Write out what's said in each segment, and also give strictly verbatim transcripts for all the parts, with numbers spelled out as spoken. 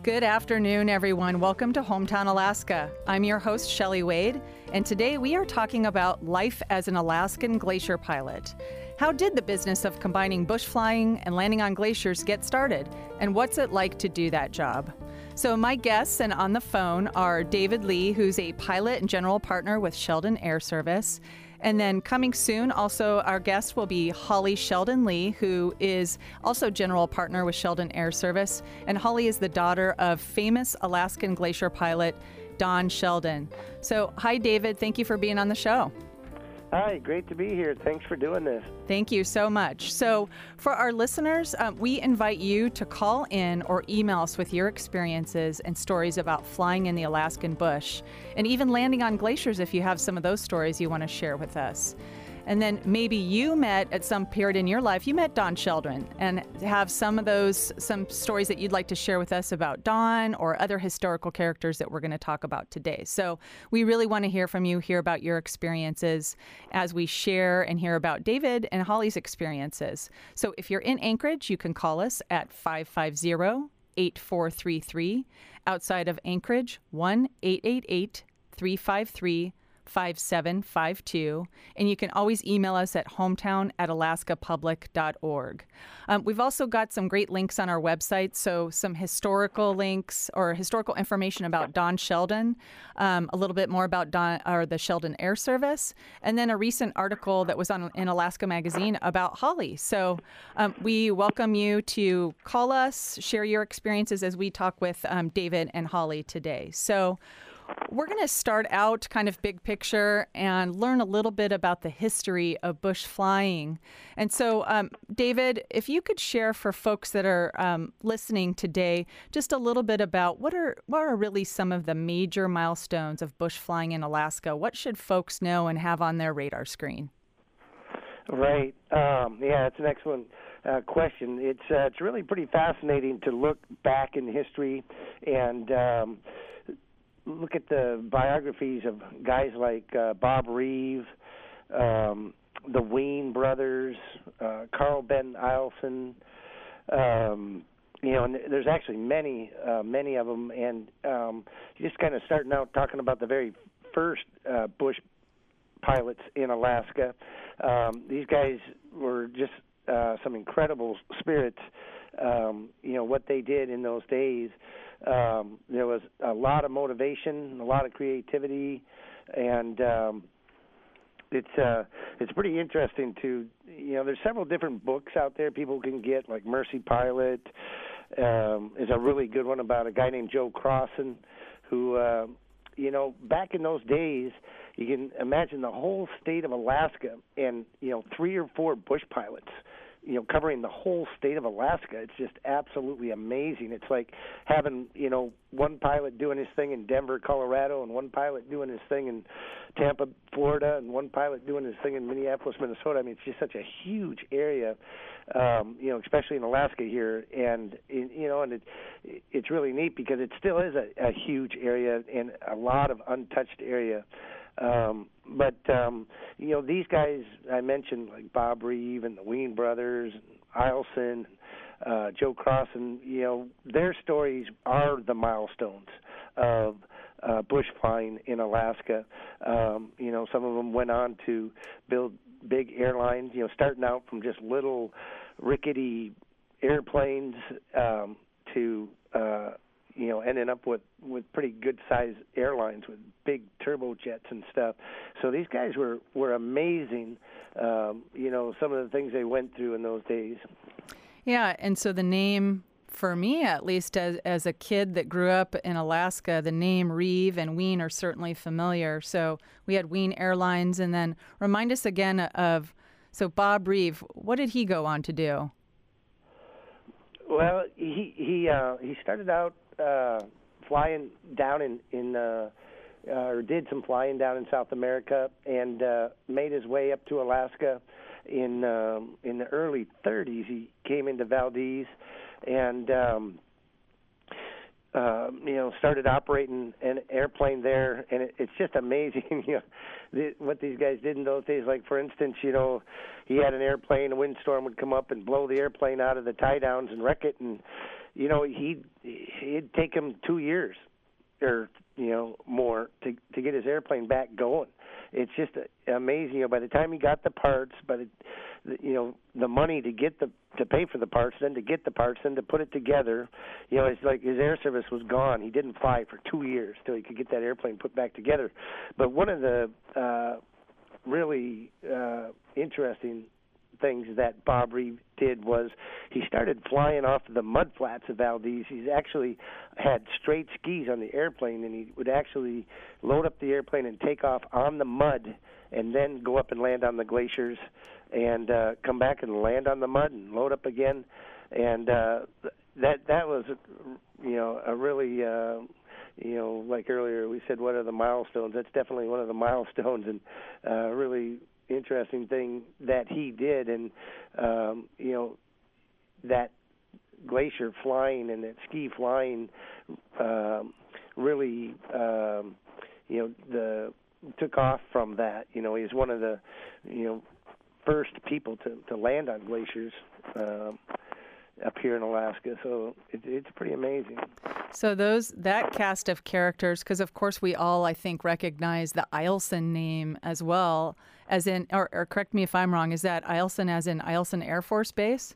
Good afternoon, everyone. Welcome to Hometown Alaska. I'm your host, Shelley Wade, and today we are talking about life as an Alaskan glacier pilot. How did the business of combining bush flying and landing on glaciers get started, and what's it like to do that job? So my guests and on the phone are David Lee, who's a pilot and general partner with Sheldon Air Service. And then coming soon, also our guest will be Holly Sheldon Lee, who is also general partner with Sheldon Air Service. And Holly is the daughter of famous Alaskan glacier pilot Don Sheldon. So hi, David. Thank you for being on the show. Hi, great to be here. Thanks for doing this. Thank you so much. So for our listeners, um, we invite you to call in or email us with your experiences and stories about flying in the Alaskan bush, and even landing on glaciers if you have some of those stories you want to share with us. And then maybe you met at some period in your life, you met Don Sheldon, and have some of those, some stories that you'd like to share with us about Don or other historical characters that we're going to talk about today. So we really want to hear from you, hear about your experiences as we share and hear about David and Holly's experiences. So if you're in Anchorage, you can call us at five five zero, eight four three three. Outside of Anchorage, one eight eight eight, three five three, five seven five two, and you can always email us at hometown at alaska public dot org. Um, we've also got some great links on our website, so some historical links or historical information about Don Sheldon, um, a little bit more about Don or the Sheldon Air Service, and then a recent article that was on in Alaska Magazine about Holly. So um, we welcome you to call us, share your experiences as we talk with um, David and Holly today. So we're going to start out kind of big picture and learn a little bit about the history of bush flying. And so, um, David, if you could share for folks that are um, listening today just a little bit about what are what are really some of the major milestones of bush flying in Alaska? What should folks know and have on their radar screen? Right. Um, yeah, it's an excellent uh, question. It's uh, it's really pretty fascinating to look back in history and um, look at the biographies of guys like uh, Bob Reeve, um, the Ween brothers, uh, Carl Ben Eielson. Um, you know, and there's actually many, uh, many of them. And um, just kind of starting out talking about the very first uh, bush pilots in Alaska. Um, these guys were just uh, some incredible spirits. Um, you know, what they did in those days. Um, there was a lot of motivation, a lot of creativity, and um, it's uh, it's pretty interesting to, you know, there's several different books out there people can get, like Mercy Pilot um, is a really good one about a guy named Joe Crossan who, uh, you know, back in those days, you can imagine the whole state of Alaska and, you know, three or four bush pilots, you know, covering the whole state of Alaska. It's just absolutely amazing. It's like having, you know, one pilot doing his thing in Denver, Colorado, and one pilot doing his thing in Tampa, Florida, and one pilot doing his thing in Minneapolis, Minnesota. I mean, it's just such a huge area, um, you know, especially in Alaska here. And, you know, and it, it's really neat because it still is a, a huge area and a lot of untouched area. Um, but, um, you know, these guys I mentioned, like Bob Reeve and the Ween brothers, and Eielson, uh, Joe Crossan, you know, their stories are the milestones of uh, bush flying in Alaska. Um, you know, some of them went on to build big airlines, you know, starting out from just little rickety airplanes um, to uh you know, ending up with, with pretty good-sized airlines with big turbojets and stuff. So these guys were, were amazing, um, you know, some of the things they went through in those days. Yeah, and so the name, for me at least, as, as a kid that grew up in Alaska, the name Reeve and Ween are certainly familiar. So we had Ween Airlines, and then remind us again of, so Bob Reeve, what did he go on to do? Well, he he uh, he started out uh, flying down in in uh, uh, or did some flying down in South America, and uh, made his way up to Alaska in um, in the early thirties. He came into Valdez, and um, uh, you know started operating an airplane there, and it, it's just amazing, you know, the, what these guys did in those days. Like for instance, you know, he had an airplane, a windstorm would come up and blow the airplane out of the tie downs and wreck it, and you know, he it'd take him two years or you know more to to get his airplane back going. It's just amazing. You know, by the time he got the parts, by the you know the money to get the to pay for the parts, then to get the parts, then to put it together, you know, it's like his air service was gone. He didn't fly for two years till he could get that airplane put back together. But one of the uh, really uh, interesting things that Bob Reeve did was he started flying off the mud flats of Valdez. He's actually had straight skis on the airplane, and he would actually load up the airplane and take off on the mud and then go up and land on the glaciers and uh, come back and land on the mud and load up again. And uh, that that was, you know, a really, uh, you know, like earlier we said, what are the milestones? That's definitely one of the milestones, and uh, really interesting thing that he did. And um, you know, that glacier flying and that ski flying um, really um, you know the took off from that. You know, he's one of the you know first people to, to land on glaciers um, up here in Alaska. So it, it's pretty amazing. So those that cast of characters, because of course we all, I think, recognize the Eielson name as well, as in, or, or correct me if I'm wrong, is that Eielson as in Eielson Air Force Base?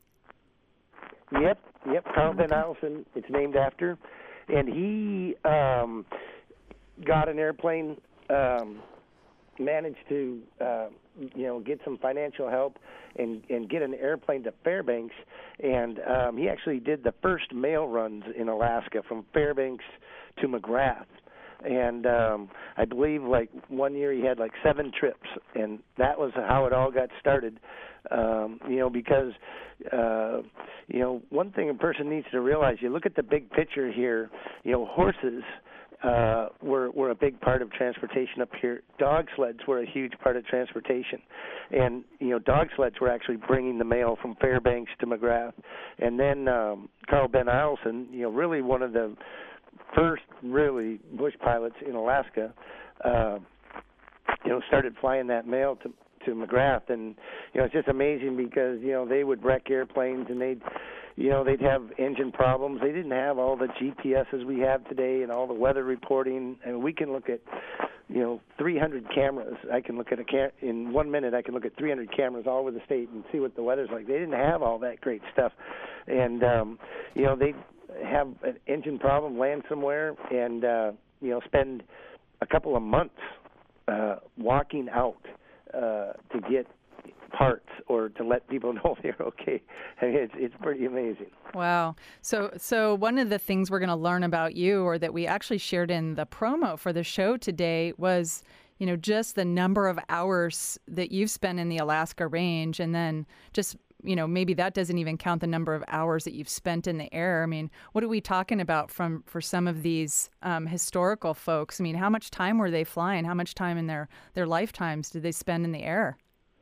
Yep, yep, Carl Ben Eielson, it's named after. And he um, got an airplane, um, managed to, uh, you know, get some financial help and, and get an airplane to Fairbanks. And um, he actually did the first mail runs in Alaska from Fairbanks to McGrath. And um, I believe, like, one year he had, like, seven trips. And that was how it all got started, um, you know, because, uh, you know, one thing a person needs to realize, you look at the big picture here, you know, horses Uh, were were a big part of transportation up here. Dog sleds were a huge part of transportation, and you know dog sleds were actually bringing the mail from Fairbanks to McGrath. And then um, Carl Ben Eielson, you know, really one of the first really bush pilots in Alaska, uh, you know, started flying that mail to to McGrath, and you know it's just amazing because you know they would wreck airplanes and they'd you know, they'd have engine problems. They didn't have all the G P S's we have today and all the weather reporting. And we can look at, you know, three hundred cameras. I can look at a cam- in one minute. I can look at three hundred cameras all over the state and see what the weather's like. They didn't have all that great stuff, and um, you know, they'd have an engine problem, land somewhere, and uh, you know, spend a couple of months uh, walking out uh, to get parts or to let people know they're okay. I mean, it's it's pretty amazing. Wow. So so one of the things we're going to learn about you, or that we actually shared in the promo for the show today, was, you know, just the number of hours that you've spent in the Alaska range, and then just, you know, maybe that doesn't even count the number of hours that you've spent in the air. I mean, what are we talking about from for some of these um, historical folks? I mean, how much time were they flying? How much time in their, their lifetimes did they spend in the air?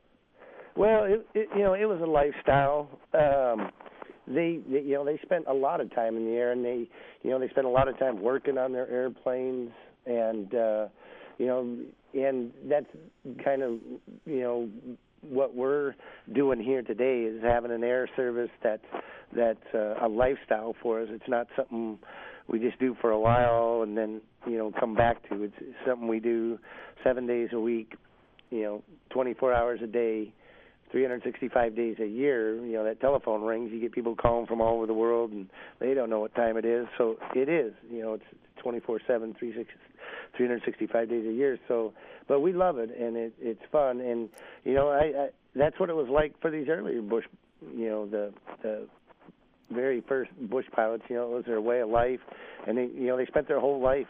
Well, it, it, you know, it was a lifestyle. Um, they, they, you know, they spent a lot of time in the air, and they, you know, they spent a lot of time working on their airplanes, and uh, you know, and that's kind of, you know, what we're doing here today is having an air service that's that's uh, a lifestyle for us. It's not something we just do for a while and then, you know, come back to. It's something we do seven days a week, you know, twenty-four hours a day, three hundred sixty-five days a year. You know, that telephone rings, you get people calling from all over the world, and they don't know what time it is. So it is, you know, it's twenty-four seven, three hundred sixty-five days a year. So, but we love it, and it, it's fun. And, you know, I, I that's what it was like for these earlier bush, you know, the the very first bush pilots. You know, it was their way of life, and they, you know, they spent their whole life,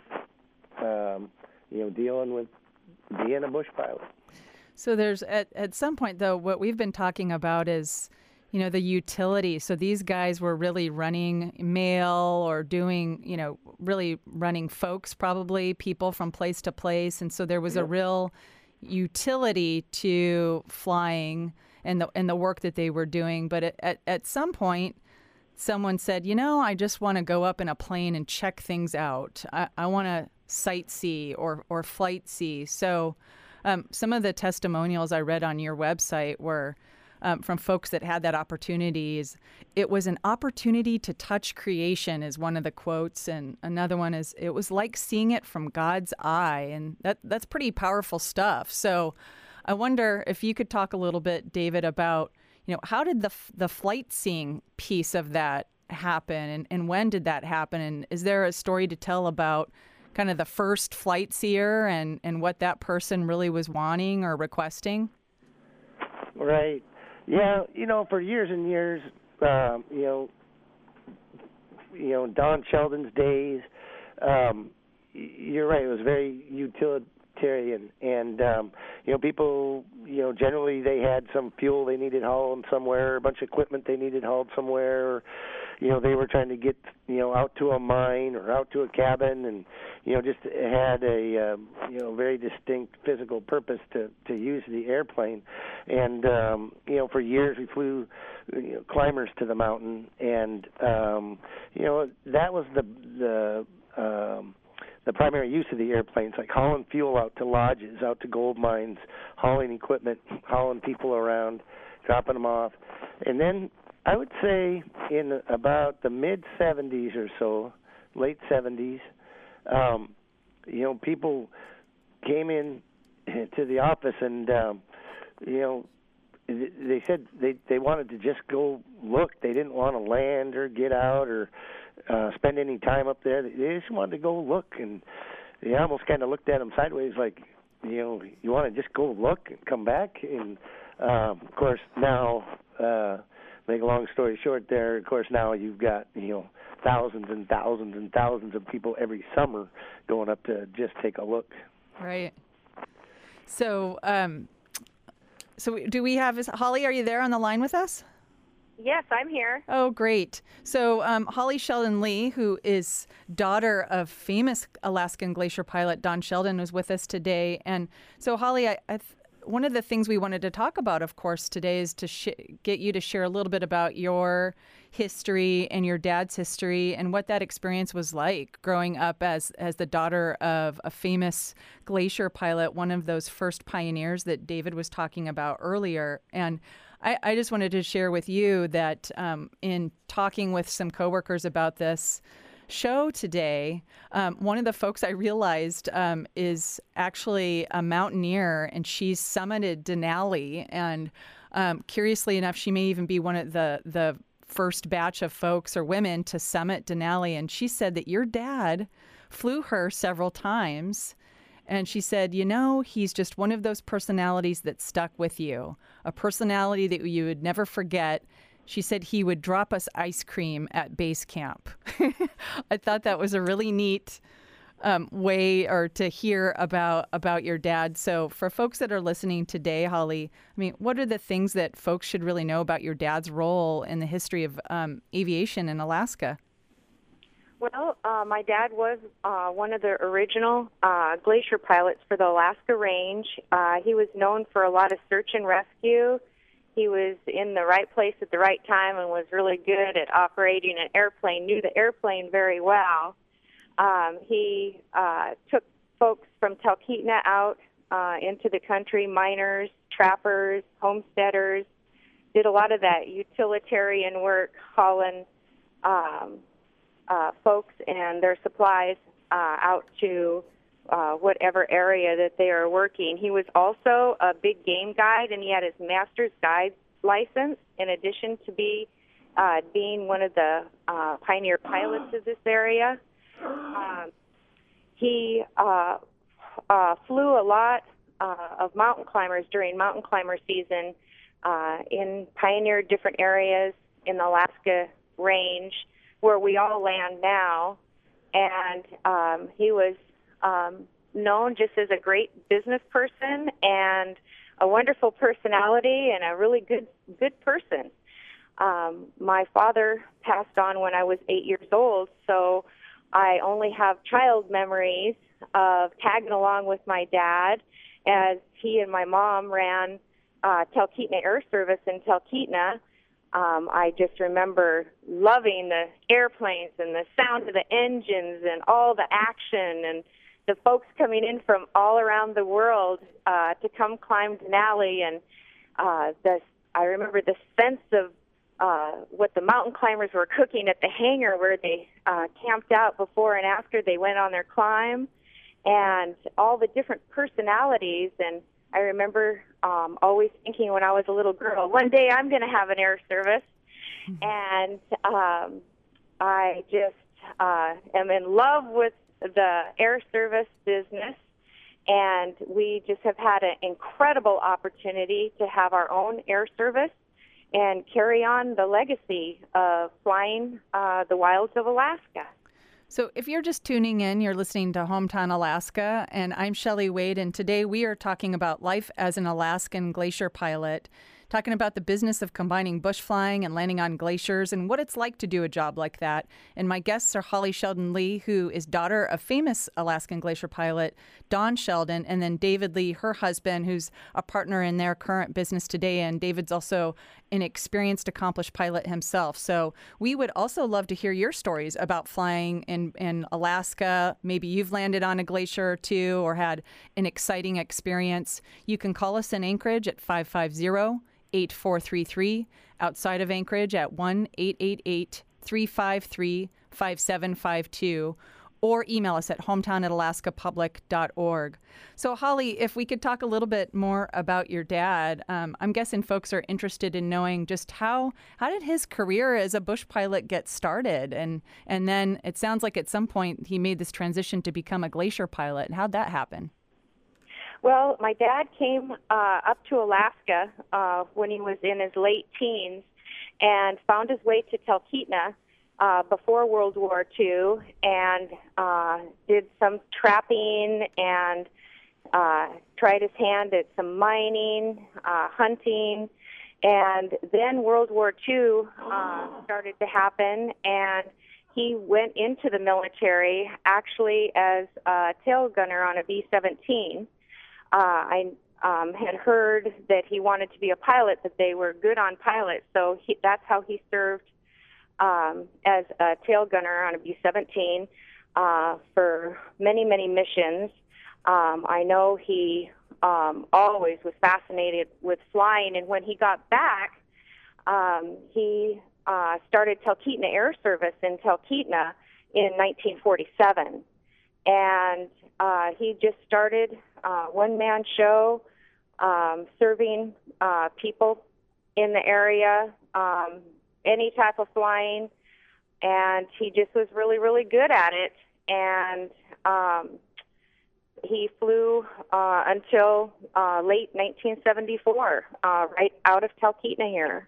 um, you know, dealing with being a bush pilot. So there's at, at some point, though, what we've been talking about is, you know, the utility. So these guys were really running mail or doing, you know, really running folks, probably people from place to place. And so there was Yep. a real utility to flying and the and the work that they were doing. But at, at, at some point, someone said, you know, I just want to go up in a plane and check things out. I, I want to sightsee or, or flight see. So Um, some of the testimonials I read on your website were um, from folks that had that opportunity is, it was an opportunity to touch creation is one of the quotes. And another one is, it was like seeing it from God's eye. And that that's pretty powerful stuff. So I wonder if you could talk a little bit, David, about, you know, how did the the flight seeing piece of that happen, and, and when did that happen? And is there a story to tell about kind of the first flight seer and, and what that person really was wanting or requesting? Right. Yeah, you know, for years and years, um, you know, you know, Don Sheldon's days, um, you're right, it was very utilitarian. And, um, you know, people, you know, generally they had some fuel they needed hauled somewhere, a bunch of equipment they needed hauled somewhere, or, you know, they were trying to get, you know, out to a mine or out to a cabin, and, you know, just had a, um, you know, very distinct physical purpose to, to use the airplane. And, um, you know, for years we flew, you know, climbers to the mountain, and, um, you know, that was the, the, um, the primary use of the airplanes, like hauling fuel out to lodges, out to gold mines, hauling equipment, hauling people around, dropping them off. And then I would say in about the mid seventies or so, late seventies, um, you know, people came in to the office and, um, you know, they said they, they wanted to just go look. They didn't want to land or get out or uh, spend any time up there. They just wanted to go look, and they almost kind of looked at them sideways like, you know, you want to just go look and come back? And, um, of course, now, uh, make a long story short there, of course, now you've got, you know, thousands and thousands and thousands of people every summer going up to just take a look. Right. So, um, so do we have, is, Holly, are you there on the line with us? Yes, I'm here. Oh, great. So um, Holly Sheldon Lee, who is daughter of famous Alaskan glacier pilot Don Sheldon, was with us today. And so, Holly, I, I th- one of the things we wanted to talk about, of course, today is to sh- get you to share a little bit about your history and your dad's history and what that experience was like growing up as as the daughter of a famous glacier pilot, one of those first pioneers that David was talking about earlier. And I, I just wanted to share with you that um, in talking with some coworkers about this show today, um, one of the folks I realized um, is actually a mountaineer, and she's summited Denali. And um, curiously enough, she may even be one of the the first batch of folks or women to summit Denali. And she said that your dad flew her several times. And she said, you know, he's just one of those personalities that stuck with you, a personality that you would never forget. She said he would drop us ice cream at base camp. I thought that was a really neat um, way or to hear about about your dad. So for folks that are listening today, Holly, I mean, what are the things that folks should really know about your dad's role in the history of um, aviation in Alaska? Well, uh, my dad was uh, one of the original uh, glacier pilots for the Alaska Range. Uh, he was known for a lot of search and rescue. He was in the right place at the right time and was really good at operating an airplane, knew the airplane very well. Um, he uh, took folks from Talkeetna out uh, into the country, miners, trappers, homesteaders, did a lot of that utilitarian work, hauling um, uh, folks and their supplies uh, out to uh, whatever area that they are working. He was also a big game guide, and he had his master's guide license in addition to be uh, being one of the uh, pioneer pilots of this area. Um, he uh, uh, flew a lot uh, of mountain climbers during mountain climber season uh, in pioneered different areas in the Alaska Range where we all land now. And um, he was um, known just as a great business person and a wonderful personality and a really good good person. Um, my father passed on when I was eight years old, so I only have child memories of tagging along with my dad as he and my mom ran uh, Talkeetna Air Service in Talkeetna. Um, I just remember loving the airplanes and the sound of the engines and all the action and the folks coming in from all around the world uh, to come climb Denali and uh, the I remember the sense of uh, what the mountain climbers were cooking at the hangar where they uh, camped out before and after they went on their climb, and all the different personalities. And I remember um, always thinking when I was a little girl, one day I'm going to have an air service. Mm-hmm. And um, I just uh, am in love with the air service business. And we just have had an incredible opportunity to have our own air service and carry on the legacy of flying uh, the wilds of Alaska. So if you're just tuning in, you're listening to Hometown Alaska, and I'm Shelley Wade, and today we are talking about life as an Alaskan glacier pilot, talking about the business of combining bush flying and landing on glaciers and what it's like to do a job like that. And my guests are Holly Sheldon Lee, who is daughter of famous Alaskan glacier pilot Don Sheldon, and then David Lee, her husband, who's a partner in their current business today. And David's also an experienced, accomplished pilot himself. So we would also love to hear your stories about flying in, in Alaska. Maybe you've landed on a glacier or two or had an exciting experience. You can call us in Anchorage at five five zero, eight four three three, outside of Anchorage at one eight eight eight, three five three, five seven five two, or email us at hometown at alaska public dot org. So, Holly, if we could talk a little bit more about your dad, um, I'm guessing folks are interested in knowing just how how did his career as a bush pilot get started? And, and then it sounds like at some point he made this transition to become a glacier pilot. How'd that happen? Well, my dad came uh, up to Alaska uh, when he was in his late teens and found his way to Talkeetna uh, before World War Two and uh, did some trapping and uh, tried his hand at some mining, uh, hunting, and then World War Two uh, started to happen, and he went into the military actually as a tail gunner on a B seventeen. Uh, I um, had heard that he wanted to be a pilot, that they were good on pilots, so he, that's how he served um, as a tail gunner on a B seventeen uh, for many, many missions. Um, I know he um, always was fascinated with flying, and when he got back, um, he uh, started Talkeetna Air Service in Talkeetna in nineteen forty-seven, and uh, he just started Uh, one-man show, um, serving uh, people in the area, um, any type of flying, and he just was really, really good at it. And um, he flew uh, until uh, late nineteen seventy-four, uh, right out of Talkeetna here.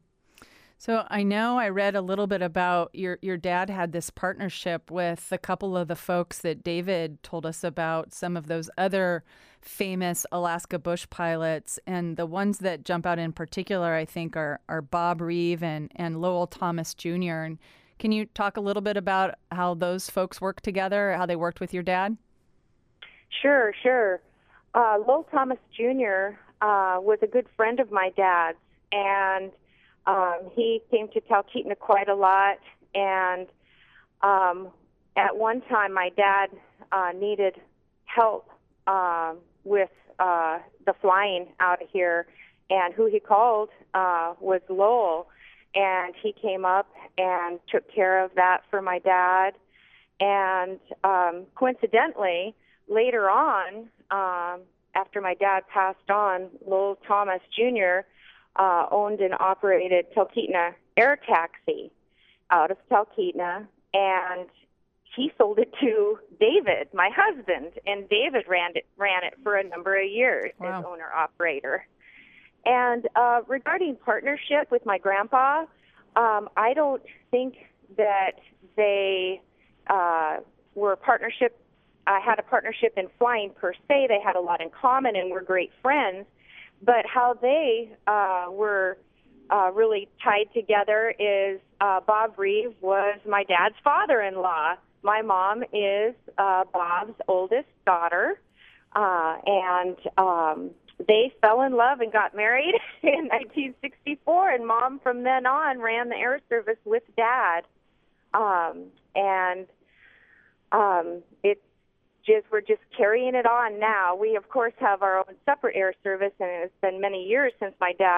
So I know I read a little bit about your your dad had this partnership with a couple of the folks that David told us about, some of those other famous Alaska bush pilots, and the ones that jump out in particular, I think, are are Bob Reeve and, and Lowell Thomas Junior And can you talk a little bit about how those folks worked together, how they worked with your dad? Sure, sure. Uh, Lowell Thomas Junior Uh, was a good friend of my dad's, and Um, he came to Talkeetna quite a lot, and um, at one time my dad uh, needed help uh, with uh, the flying out of here, and who he called uh, was Lowell, and he came up and took care of that for my dad. And um, coincidentally, later on, um, after my dad passed on, Lowell Thomas Junior Uh, owned and operated Talkeetna Air Taxi out of Talkeetna, and he sold it to David, my husband, and David ran it ran it for a number of years Wow. as owner operator. And uh, regarding partnership with my grandpa, um, I don't think that they uh, were a partnership. I had a partnership in flying per se. They had a lot in common and were great friends. But how they uh, were uh, really tied together is uh, Bob Reeve was my dad's father-in-law. My mom is uh, Bob's oldest daughter, uh, and um, they fell in love and got married in nineteen sixty-four, and Mom from then on ran the air service with Dad. Um, and um, it's Just, we're just carrying it on now. We, of course, have our own separate air service, and it's been many years since my dad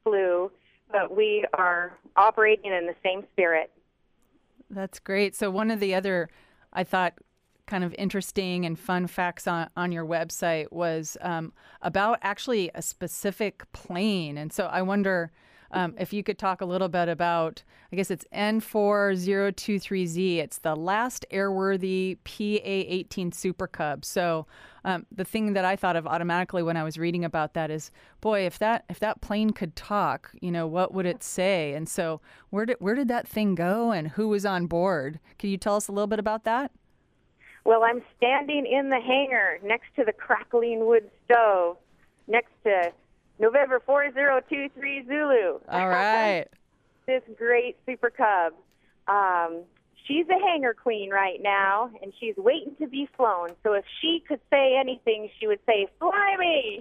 flew, but we are operating in the same spirit. That's great. So one of the other, I thought, kind of interesting and fun facts on, on your website was um, about actually a specific plane. And so I wonder um, if you could talk a little bit about, I guess it's N four zero two three Z. It's the last airworthy P A eighteen Super Cub. So um, the thing that I thought of automatically when I was reading about that is, boy, if that if that plane could talk, you know, what would it say? And so where did where did that thing go, and who was on board? Can you tell us a little bit about that? Well, I'm standing in the hangar next to the crackling wood stove, next to November four zero two three Zulu. All right. This great Super Cub. Um, she's a hangar queen right now, and she's waiting to be flown. So if she could say anything, she would say, "Fly me!"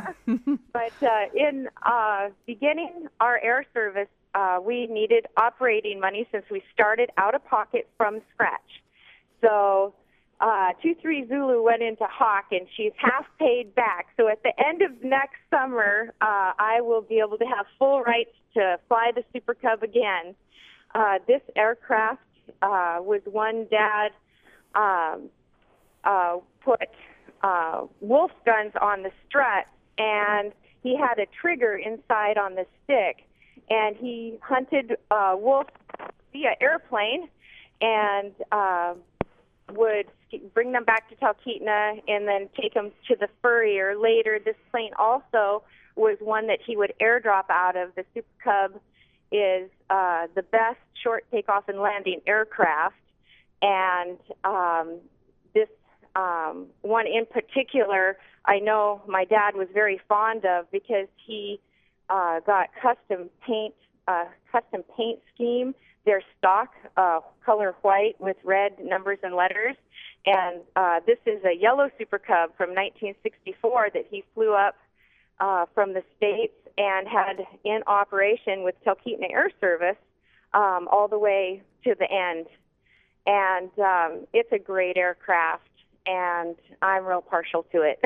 But uh, in uh, beginning our air service, uh, we needed operating money since we started out of pocket from scratch. So Uh, two three Zulu went into Hawk, and she's half paid back. So at the end of next summer, uh, I will be able to have full rights to fly the Super Cub again. Uh, this aircraft uh, was one Dad um, uh, put uh, wolf guns on the strut, and he had a trigger inside on the stick, and he hunted uh, wolf via airplane, and uh, would bring them back to Talkeetna and then take them to the Furrier. Later, this plane also was one that he would airdrop out of. The Super Cub is uh, the best short takeoff and landing aircraft, and um, this um, one in particular, I know my dad was very fond of because he uh, got custom paint, uh, custom paint scheme. Their stock uh, color white with red numbers and letters. And uh, this is a yellow Super Cub from nineteen sixty-four that he flew up uh, from the States and had in operation with Talkeetna Air Service um, all the way to the end. And um, it's a great aircraft, and I'm real partial to it.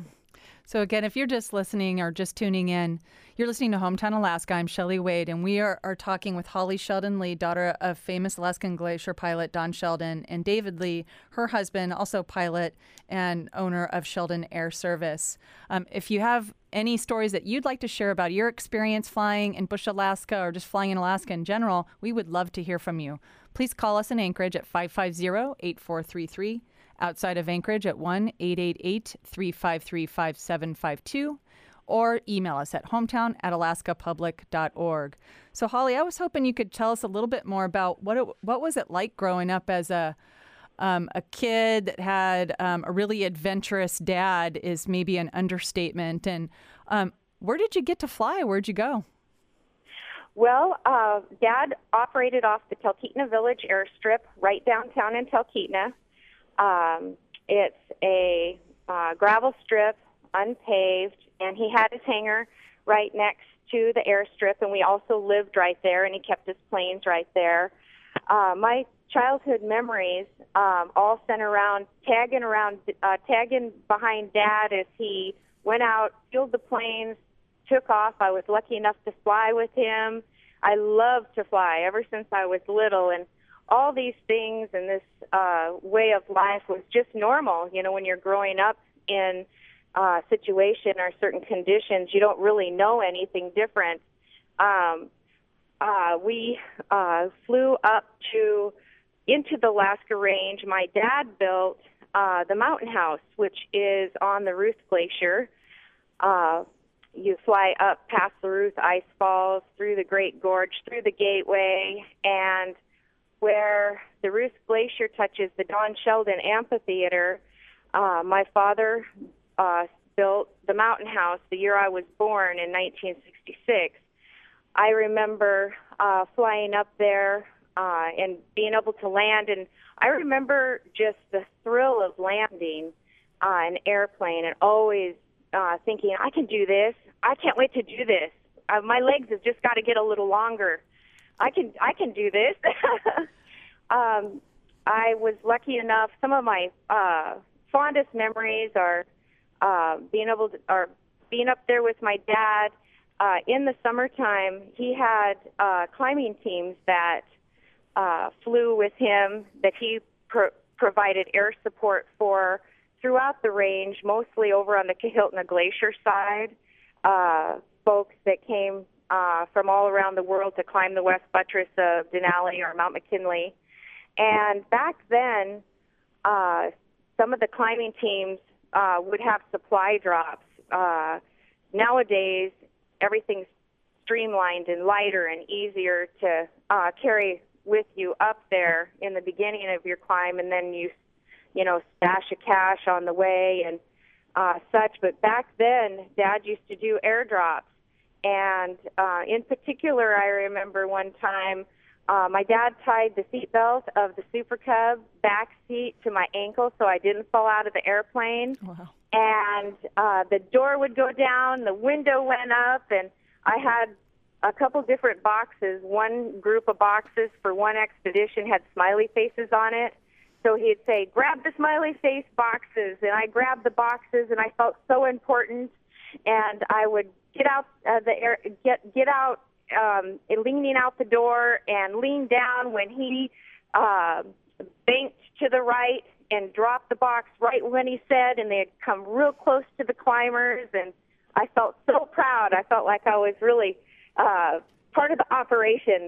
So again, if you're just listening or just tuning in, you're listening to Hometown Alaska. I'm Shelley Wade, and we are, are talking with Holly Sheldon Lee, daughter of famous Alaskan Glacier pilot Don Sheldon, and David Lee, her husband, also pilot and owner of Sheldon Air Service. Um, if you have any stories that you'd like to share about your experience flying in Bush, Alaska, or just flying in Alaska in general, we would love to hear from you. Please call us in Anchorage at five five zero, eight four three three. Outside of Anchorage at one eight eight eight, three five three, five seven five two, or email us at hometown at alaska public dot org. So, Holly, I was hoping you could tell us a little bit more about what it, what was it like growing up as a um, a kid that had um, a really adventurous dad is maybe an understatement. And um, where did you get to fly? Where'd you go? Well, uh, Dad operated off the Talkeetna Village airstrip right downtown in Talkeetna. Um, it's a uh, gravel strip, unpaved, and he had his hangar right next to the airstrip, and we also lived right there, and he kept his planes right there. Uh, my childhood memories um, all center around tagging around, uh, tagging behind Dad as he went out, fueled the planes, took off. I was lucky enough to fly with him. I loved to fly ever since I was little, and all these things and this uh, way of life was just normal. You know, when you're growing up in a situation or certain conditions, you don't really know anything different. Um, uh, we uh, flew up to into the Alaska Range. My dad built uh, the Mountain House, which is on the Ruth Glacier. Uh, you fly up past the Ruth Ice Falls, through the Great Gorge, through the Gateway, and where the Ruth Glacier touches the Don Sheldon Amphitheater, uh, my father uh, built the Mountain House the year I was born in nineteen sixty-six. I remember uh, flying up there uh, and being able to land, and I remember just the thrill of landing uh, an airplane and always uh, thinking, I can do this. I can't wait to do this. Uh, my legs have just got to get a little longer. I can I can do this. um, I was lucky enough. Some of my uh, fondest memories are uh, being able to, are being up there with my dad, uh, in the summertime, he had uh, climbing teams that uh, flew with him, that he pro- provided air support for throughout the range, mostly over on the Kahiltna Glacier side. Uh, folks that came uh, from all around the world to climb the west buttress of Denali or Mount McKinley. And back then, uh, some of the climbing teams uh, would have supply drops. Uh, nowadays, everything's streamlined and lighter and easier to uh, carry with you up there in the beginning of your climb, and then you, you know, stash a cache on the way and uh, such. But back then, Dad used to do airdrops. And uh, in particular, I remember one time, uh, my dad tied the seatbelt of the Super Cub back seat to my ankle so I didn't fall out of the airplane. Wow. And uh, the door would go down, the window went up, and I had a couple different boxes. One group of boxes for one expedition had smiley faces on it. So he'd say, grab the smiley face boxes. And I grabbed the boxes, and I felt so important. And I would get out uh, the air, get get out, um, leaning out the door, and lean down when he uh, banked to the right and dropped the box right when he said, and they'd come real close to the climbers, and I felt so proud. I felt like I was really uh, part of the operation.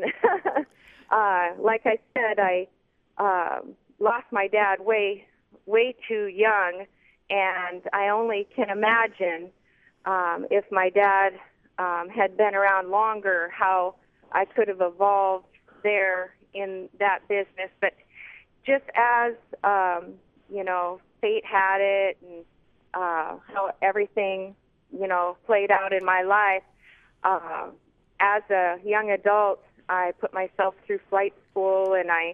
uh, like I said, I uh, lost my dad way, way too young, and I only can imagine Um, if my dad um, had been around longer, how I could have evolved there in that business. But just as, um, you know, fate had it and uh, how everything, you know, played out in my life, uh, as a young adult, I put myself through flight school, and I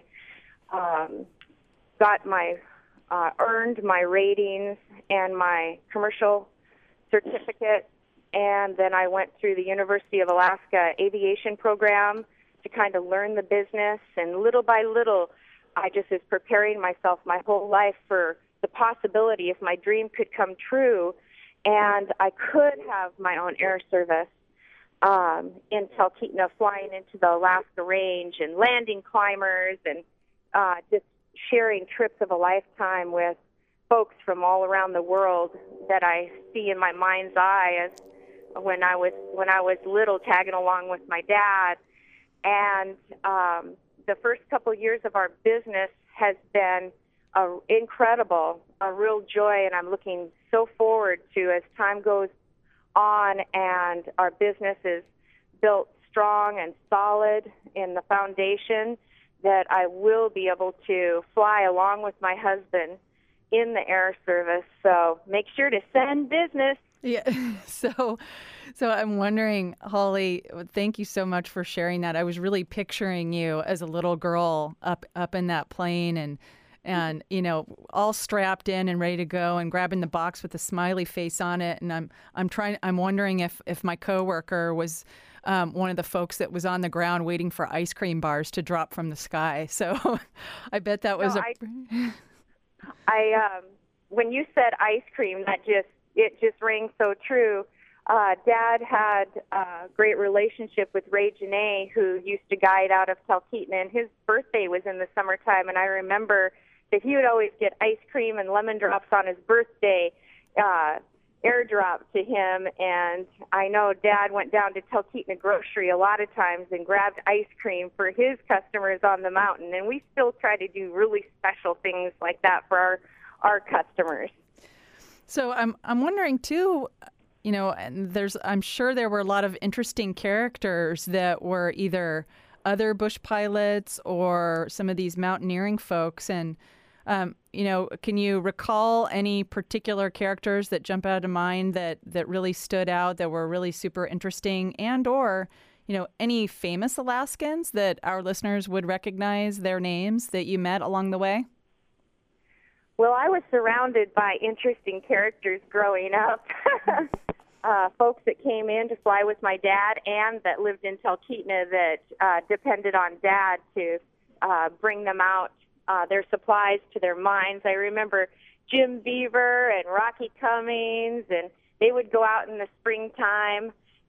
um, got my, uh, earned my ratings and my commercial certificate, and then I went through the University of Alaska aviation program to kind of learn the business, and little by little I just was preparing myself my whole life for the possibility if my dream could come true and I could have my own air service um, in Talkeetna, flying into the Alaska range and landing climbers and uh, just sharing trips of a lifetime with folks from all around the world that I see in my mind's eye as when I was when I was little, tagging along with my dad. And um, the first couple years of our business has been uh, incredible, a real joy, and I'm looking so forward to as time goes on and our business is built strong and solid in the foundation, that I will be able to fly along with my husband in the air service. So make sure to send business. Yeah. So, so I'm wondering, Holly, thank you so much for sharing that. I was really picturing you as a little girl up, up in that plane and, and, you know, all strapped in and ready to go and grabbing the box with a smiley face on it. And I'm, I'm trying, I'm wondering if, if my coworker was um, one of the folks that was on the ground waiting for ice cream bars to drop from the sky. So I bet that was no, a... I, I um, when you said ice cream, that just it just rang so true. Uh, Dad had a great relationship with Ray Janae, who used to guide out of Talkeetna, and his birthday was in the summertime. And I remember that he would always get ice cream and lemon drops on his birthday, uh, airdrop to him. And I know Dad went down to Talkeetna Grocery a lot of times and grabbed ice cream for his customers on the mountain. And we still try to do really special things like that for our, our customers. So I'm I'm wondering too, you know, and there's I'm sure there were a lot of interesting characters that were either other bush pilots or some of these mountaineering folks. And um, you know, can you recall any particular characters that jump out of mind that that really stood out, that were really super interesting, and or you know, any famous Alaskans that our listeners would recognize their names that you met along the way? Well, I was surrounded by interesting characters growing up. uh, folks that came in to fly with my dad and that lived in Talkeetna that uh, depended on Dad to uh, bring them out, uh, their supplies to their mines. I remember Jim Beaver and Rocky Cummings, and they would go out in the springtime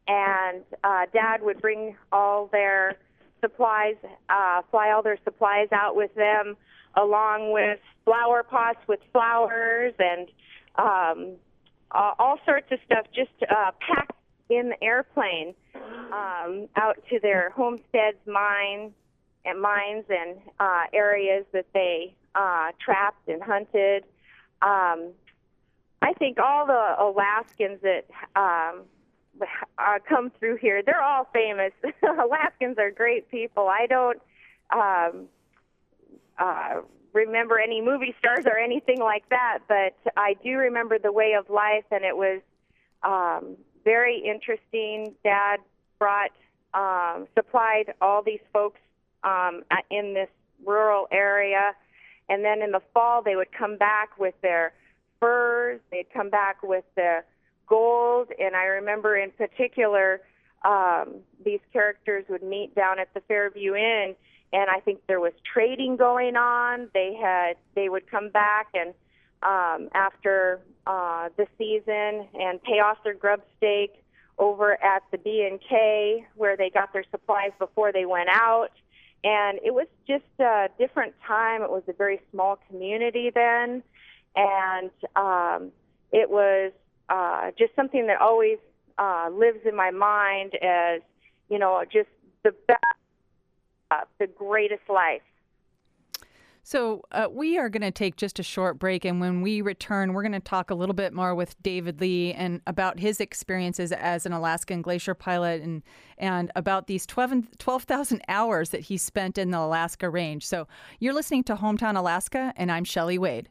and uh, Dad would bring all their supplies, uh, fly all their supplies out with them, along with flower pots with flowers and um, uh, all sorts of stuff, just uh, packed in the airplane um, out to their homesteads, mines, and mines and uh, areas that they uh, trapped and hunted. Um, I think all the Alaskans that um, uh, come through here, they're all famous. Alaskans are great people. I don't um, uh, remember any movie stars or anything like that, but I do remember the way of life, and it was um, very interesting. Dad brought, um, supplied all these folks um, in this rural area, and then in the fall they would come back with their furs, they'd come back with their gold, and I remember in particular um, these characters would meet down at the Fairview Inn, and I think there was trading going on. They had, they would come back and um, after uh, the season and pay off their grub stake over at the B and K where they got their supplies before they went out. And it was just a different time. It was a very small community then, and um, it was uh, just something that always uh, lives in my mind as, you know, just the best, uh, the greatest life. So uh, we are going to take just a short break, and when we return, we're going to talk a little bit more with David Lee and about his experiences as an Alaskan glacier pilot and and about these twelve thousand hours that he spent in the Alaska Range. So you're listening to Hometown Alaska, and I'm Shelley Wade.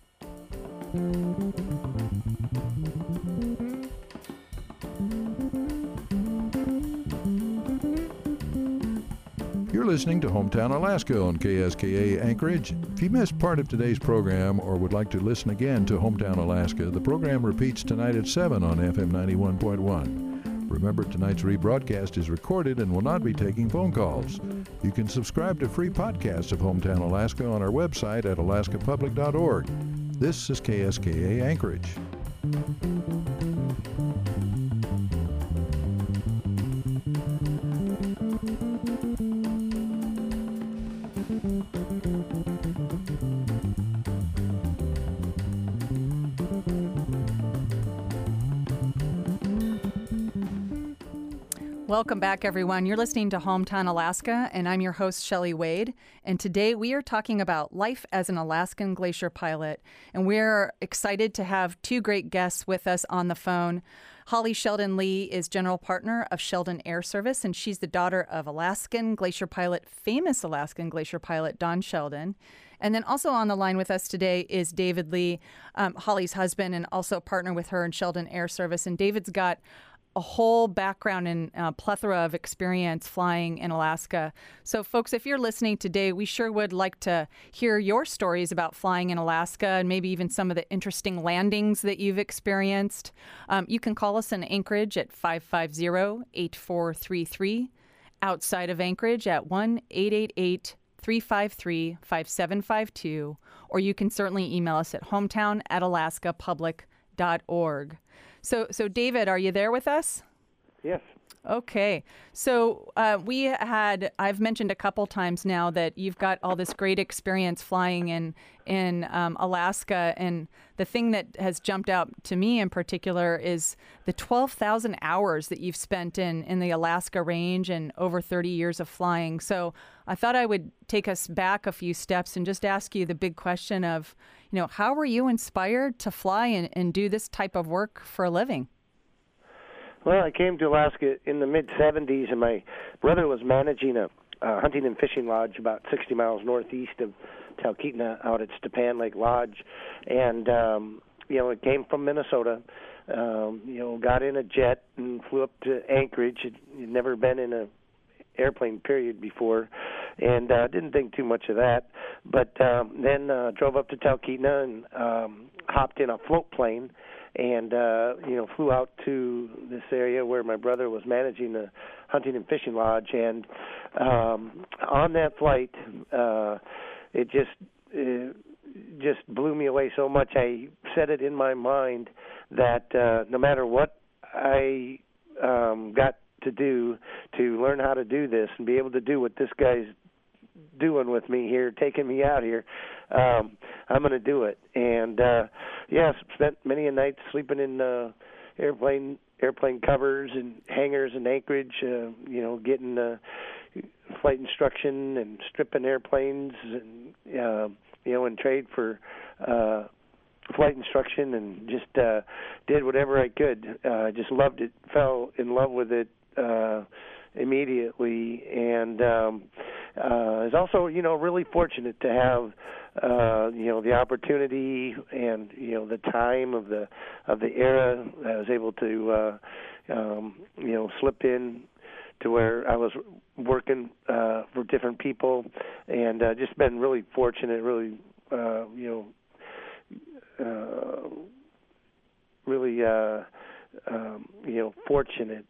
You're listening to Hometown Alaska on K S K A Anchorage. If you missed part of today's program or would like to listen again to Hometown Alaska, the program repeats tonight at seven on F M ninety-one point one. Remember, tonight's rebroadcast is recorded and will not be taking phone calls. You can subscribe to free podcasts of Hometown Alaska on our website at alaska public dot org. This is K S K A Anchorage. Welcome back, everyone. You're listening to Hometown Alaska, and I'm your host, Shelley Wade. And today we are talking about life as an Alaskan glacier pilot. And we're excited to have two great guests with us on the phone. Holly Sheldon Lee is general partner of Sheldon Air Service, and she's the daughter of Alaskan glacier pilot, famous Alaskan glacier pilot Don Sheldon. And then also on the line with us today is David Lee, um, Holly's husband, and also partner with her in Sheldon Air Service. And David's got a whole background and uh, plethora of experience flying in Alaska. So, folks, if you're listening today, we sure would like to hear your stories about flying in Alaska and maybe even some of the interesting landings that you've experienced. Um, you can call us in Anchorage at five five zero, eight four three three, outside of Anchorage at one eight eight eight, three five three, five seven five two, or you can certainly email us at hometown at alaska public dot org. So, so David, are you there with us? Yes. Okay. So uh, we had, I've mentioned a couple times now that you've got all this great experience flying in, in um, Alaska. And the thing that has jumped out to me in particular is the twelve thousand hours that you've spent in, in the Alaska Range and over thirty years of flying. So I thought I would take us back a few steps and just ask you the big question of, you know, how were you inspired to fly and, and do this type of work for a living? Well, I came to Alaska in the mid seventies, and my brother was managing a, a hunting and fishing lodge about sixty miles northeast of Talkeetna out at Stepan Lake Lodge. And, um, you know, it came from Minnesota. Um, you know, got in a jet and flew up to Anchorage. It, I'd never been in a airplane period before, and uh, didn't think too much of that. But um, then uh, drove up to Talkeetna and um, hopped in a float plane and, uh, you know, flew out to this area where my brother was managing the hunting and fishing lodge. And um, on that flight, uh, it just uh, just blew me away so much. I set it in my mind that uh, no matter what I um, got to do to learn how to do this and be able to do what this guy's doing with me here, taking me out here, um, I'm going to do it. And uh, yeah, spent many a night sleeping in uh, airplane airplane covers and hangars in Anchorage. Uh, you know, getting uh, flight instruction and stripping airplanes, and uh, you know, and trade for uh, flight instruction, and just uh, did whatever I could. Uh, just loved it, fell in love with it uh, immediately, and um, uh, is also, you know, really fortunate to have, uh, you know, the opportunity and, you know, the time of the of the era. I was able to, uh, um, you know, slip in to where I was working uh, for different people, and uh, just been really fortunate, really, uh, you know, uh, really, uh, um, you know, fortunate.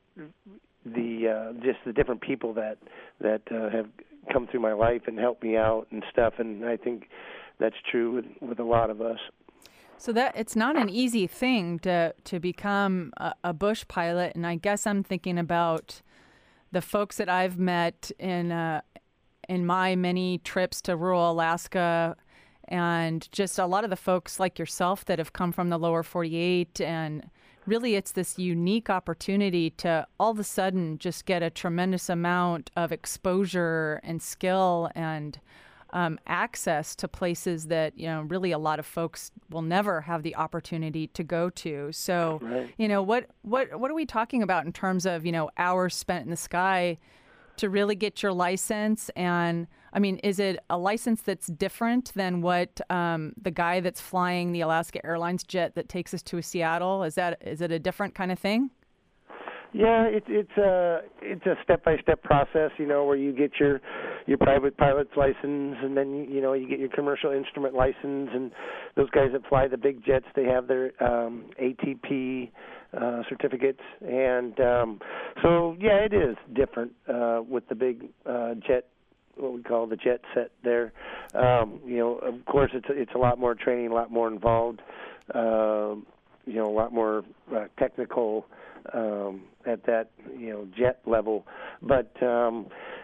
The uh, just the different people that that uh, have come through my life and helped me out and stuff, and I think that's true with, with a lot of us. So that it's not an easy thing to to become a, a bush pilot, and I guess I'm thinking about the folks that I've met in uh, in my many trips to rural Alaska, and just a lot of the folks like yourself that have come from the lower forty-eight, and really it's this unique opportunity to all of a sudden just get a tremendous amount of exposure and skill and um, access to places that, you know, really a lot of folks will never have the opportunity to go to. So, right. you know, what, what, what are we talking about in terms of, you know, hours spent in the sky to really get your license? And I mean, is it a license that's different than what um, the guy that's flying the Alaska Airlines jet that takes us to Seattle? Is that is it a different kind of thing? Yeah, it's it's a it's a step by step process, you know, where you get your your private pilot's license, and then you know you get your commercial instrument license, and those guys that fly the big jets, they have their um, A T P uh, certificates, and um, so yeah, it is different uh, with the big uh, jet. What we call the jet set there. Um, you know, of course, it's it's a lot more training, a lot more involved. Uh, you know, a lot more uh, technical um, at that you know jet level. But um,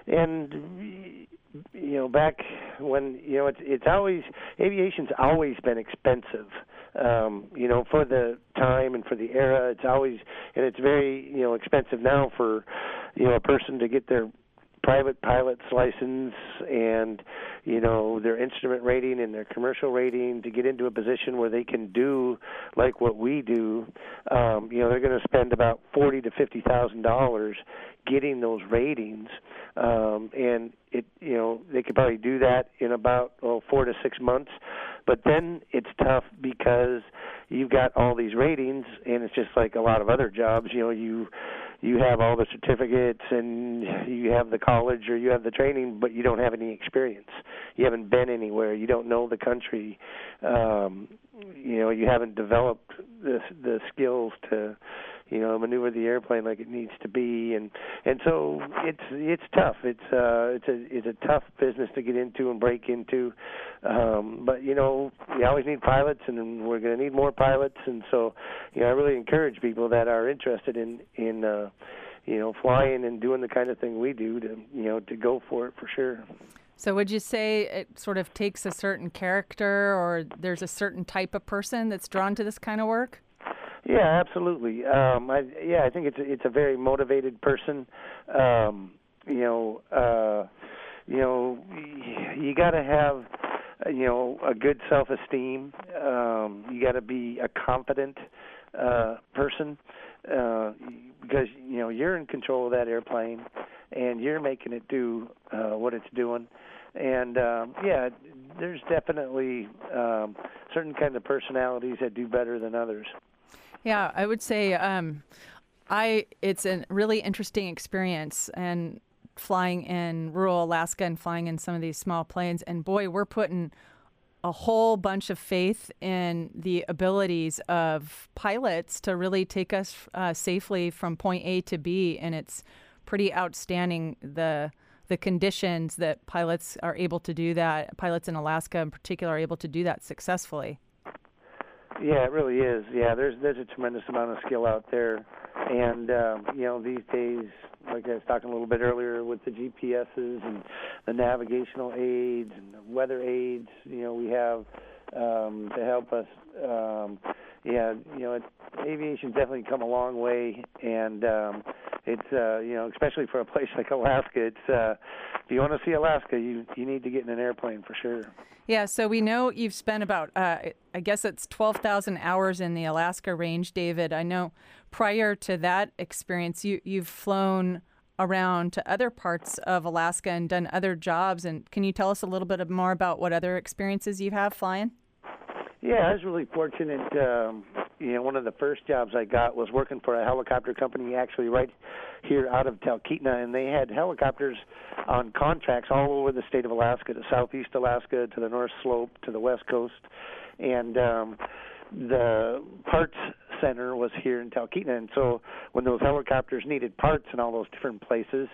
and you know, back when you know it's it's always aviation's always been expensive. Um, you know, for the time and for the era, it's always and it's very you know expensive now for you know a person to get their private pilot's license and, you know, their instrument rating and their commercial rating to get into a position where they can do like what we do. Um, you know, they're going to spend about forty to fifty thousand dollars getting those ratings, um, and it, you know, they could probably do that in about oh, four to six months. But then it's tough because you've got all these ratings, and it's just like a lot of other jobs. You know, you you have all the certificates and you have the college or you have the training, but you don't have any experience. You haven't been anywhere. You don't know the country. Um, you know, you haven't developed the the skills to, you know, maneuver the airplane like it needs to be, and and so it's it's tough. It's uh it's a it's a tough business to get into and break into, um, but you know we always need pilots, and we're going to need more pilots, and so you know I really encourage people that are interested in in uh, you know flying and doing the kind of thing we do to you know to go for it for sure. So would you say it sort of takes a certain character, or there's a certain type of person that's drawn to this kind of work? Yeah, absolutely. Um, I, yeah, I think it's a, it's a very motivated person. Um, you know, uh, you know, you got to have, you know, a good self-esteem. Um, you got to be a confident uh, person uh, because you know you're in control of that airplane, and you're making it do uh, what it's doing. And um, yeah, there's definitely um, certain kind of personalities that do better than others. Yeah, I would say um, I it's a really interesting experience, and flying in rural Alaska and flying in some of these small planes. And boy, we're putting a whole bunch of faith in the abilities of pilots to really take us uh, safely from point A to B. And it's pretty outstanding the the conditions that pilots are able to do that. Pilots in Alaska in particular are able to do that successfully. Yeah, it really is. Yeah, there's there's a tremendous amount of skill out there, and um, you know these days, like I was talking a little bit earlier with the G P S's and the navigational aids and the weather aids, you know we have um, to help us. Um, yeah, you know, it, aviation's definitely come a long way, and um, it's uh, you know especially for a place like Alaska, it's uh, if you want to see Alaska, you you need to get in an airplane for sure. Yeah, so we know you've spent about, uh, I guess it's twelve thousand hours in the Alaska range, David. I know prior to that experience, you, you've flown around to other parts of Alaska and done other jobs. And can you tell us a little bit more about what other experiences you have flying? Yeah, I was really fortunate. Um, you know, one of the first jobs I got was working for a helicopter company actually right here out of Talkeetna, and they had helicopters on contracts all over the state of Alaska, to southeast Alaska, to the North Slope, to the West Coast. And um, the parts center was here in Talkeetna, and so when those helicopters needed parts in all those different places,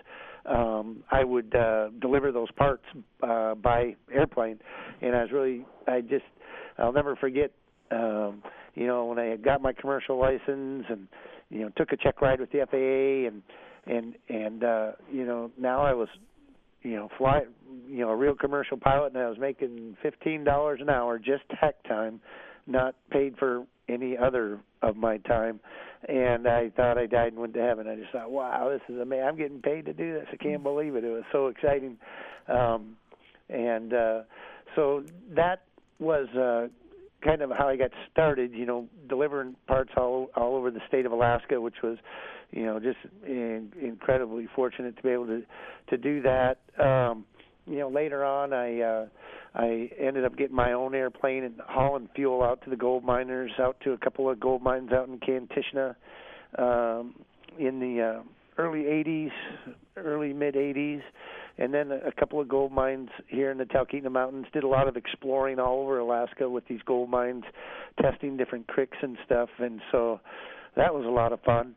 um, I would uh, deliver those parts uh, by airplane. And I was really, I just, I'll never forget, um, you know, when I had got my commercial license and, you know, took a check ride with the F A A and, and, and uh, you know, now I was, you know, fly, you know, a real commercial pilot, and I was making fifteen dollars an hour, just tech time, not paid for any other of my time. And I thought I died and went to heaven. I just thought, wow, this is amazing. I'm getting paid to do this. I can't believe it. It was so exciting. Um, and uh, so that was uh, kind of how I got started, you know, delivering parts all all over the state of Alaska, which was, you know, just in, incredibly fortunate to be able to, to do that. Um, you know, later on, I uh, I ended up getting my own airplane and hauling fuel out to the gold miners, out to a couple of gold mines out in Kantishna um, in the uh, early eighties, early mid-eighties, and then a couple of gold mines here in the Talkeetna Mountains. Did a lot of exploring all over Alaska with these gold mines, testing different creeks and stuff, and so that was a lot of fun.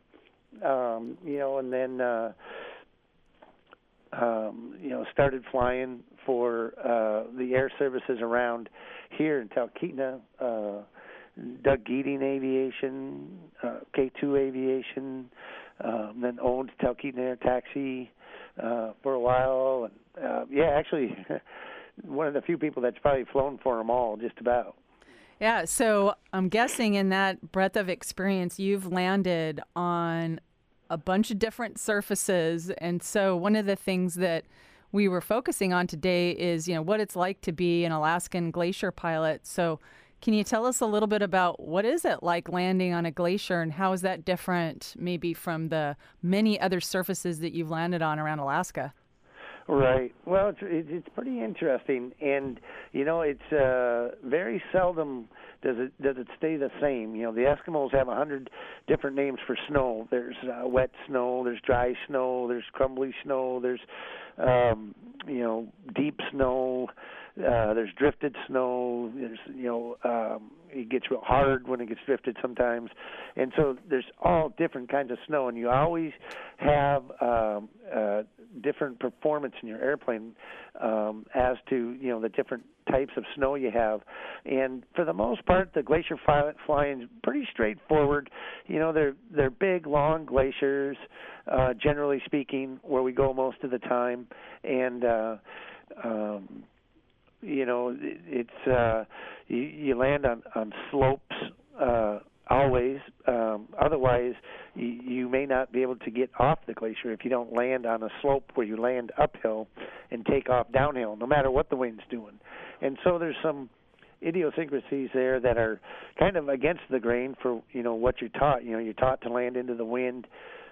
Um, you know, and then, uh, um, you know, started flying for uh, the air services around here in Talkeetna, uh, Doug Geeding Aviation, uh, K two Aviation, um, then owned Talkeetna Air Taxi uh, for a while. And, uh, yeah, actually, one of the few people that's probably flown for them all, just about. Yeah, so I'm guessing in that breadth of experience, you've landed on a bunch of different surfaces. And so one of the things that we were focusing on today is, you know, what it's like to be an Alaskan glacier pilot. So can you tell us a little bit about what is it like landing on a glacier, and how is that different maybe from the many other surfaces that you've landed on around Alaska? Right. Well, it's it's pretty interesting, and you know, it's uh, very seldom does it does it stay the same. You know, the Eskimos have a hundred different names for snow. There's uh, wet snow, there's dry snow, there's crumbly snow, there's um, you know deep snow, uh, there's drifted snow. There's you know um, it gets real hard when it gets drifted sometimes, and so there's all different kinds of snow, and you always have um, uh, different performance in your airplane um, as to you know the different types of snow you have. And for the most part, the glacier fly, flying is pretty straightforward. You know, they're they're big, long glaciers, uh, generally speaking, where we go most of the time, and uh, um, you know it, it's uh, you, you land on on slopes. Uh, Always. Um, otherwise, you, you may not be able to get off the glacier if you don't land on a slope where you land uphill and take off downhill, no matter what the wind's doing. And so there's some idiosyncrasies there that are kind of against the grain for, you know, what you're taught. You know, you're taught to land into the wind,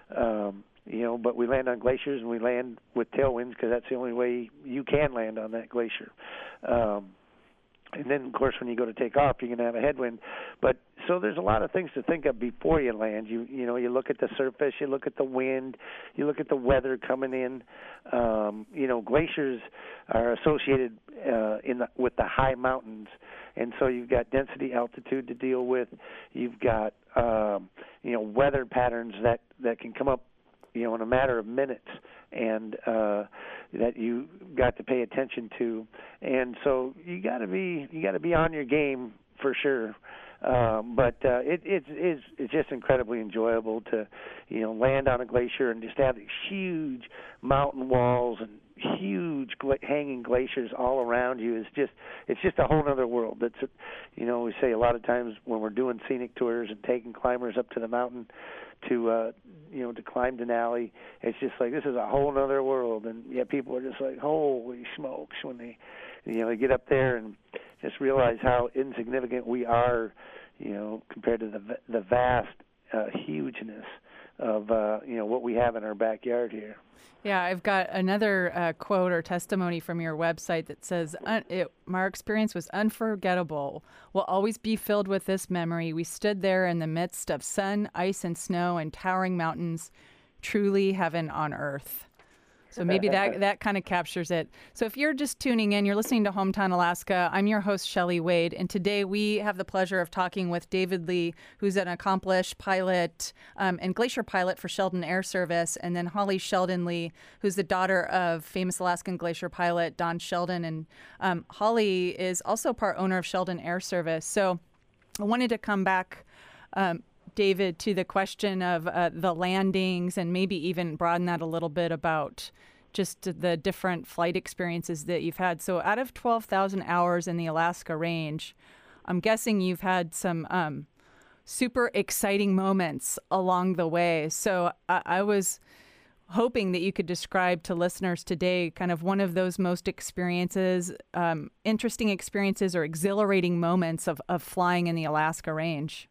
um, you know, but we land on glaciers and we land with tailwinds because that's the only way you can land on that glacier. Um, And then, of course, when you go to take off, you're going to have a headwind. But so there's a lot of things to think of before you land. You you know, you look at the surface, you look at the wind, you look at the weather coming in. Um, you know, glaciers are associated uh, in the, with the high mountains, and so you've got density, altitude to deal with. You've got um, you know weather patterns that, that can come up, you know, in a matter of minutes, and uh, that you got to pay attention to. And so you got to be you got to be on your game for sure. Um, but uh, it, it's, it's it's just incredibly enjoyable to, you know, land on a glacier and just have these huge mountain walls and huge gla- hanging glaciers all around you. Is just it's just a whole other world. That's, you know, we say a lot of times when we're doing scenic tours and taking climbers up to the mountain to uh, you know to climb Denali, it's just like this is a whole other world. And yeah, people are just like, holy smokes, when they you know they get up there and just realize how insignificant we are, you know, compared to the the vast uh, hugeness of uh, you know what we have in our backyard here. Yeah, I've got another uh, quote or testimony from your website that says, Un- it, "Our experience was unforgettable. Will always be filled with this memory. We stood there in the midst of sun, ice, and snow, and towering mountains. Truly heaven on earth." So maybe that that kind of captures it. So if you're just tuning in, you're listening to Hometown Alaska. I'm your host, Shelley Wade, and today we have the pleasure of talking with David Lee, who's an accomplished pilot um, and glacier pilot for Sheldon Air Service, and then Holly Sheldon Lee, who's the daughter of famous Alaskan glacier pilot Don Sheldon. And um, Holly is also part owner of Sheldon Air Service. So I wanted to come back, um, David, to the question of uh, the landings, and maybe even broaden that a little bit about just the different flight experiences that you've had. So out of twelve thousand hours in the Alaska range, I'm guessing you've had some um, super exciting moments along the way. So I, I was hoping that you could describe to listeners today kind of one of those most experiences, um, interesting experiences or exhilarating moments of, of flying in the Alaska range.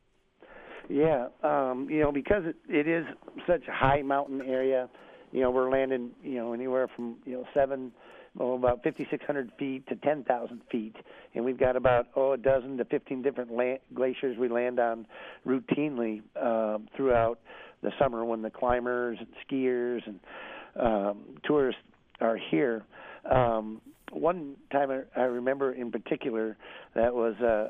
Yeah, um, you know, because it, it is such a high mountain area, you know, we're landing, you know, anywhere from, you know, seven, oh, about fifty-six hundred feet to ten thousand feet. And we've got about, oh, a dozen to fifteen different land, glaciers we land on routinely um, throughout the summer when the climbers and skiers and um, tourists are here. Um, one time I, I remember in particular that was uh,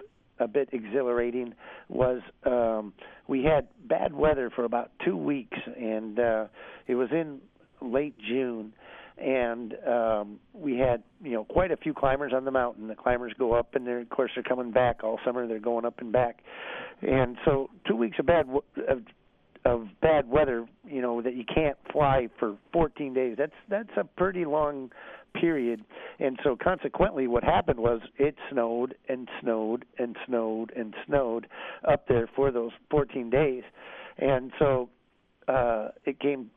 a bit exhilarating was um, we had bad weather for about two weeks, and uh, it was in late June, and um, we had, you know, quite a few climbers on the mountain. The climbers go up, and they're, of course, they're coming back all summer. They're going up and back, and so two weeks of bad of, of bad weather, you know, that you can't fly for fourteen days. That's that's a pretty long period. And so consequently what happened was it snowed and snowed and snowed and snowed up there for those fourteen days. And so uh, it came,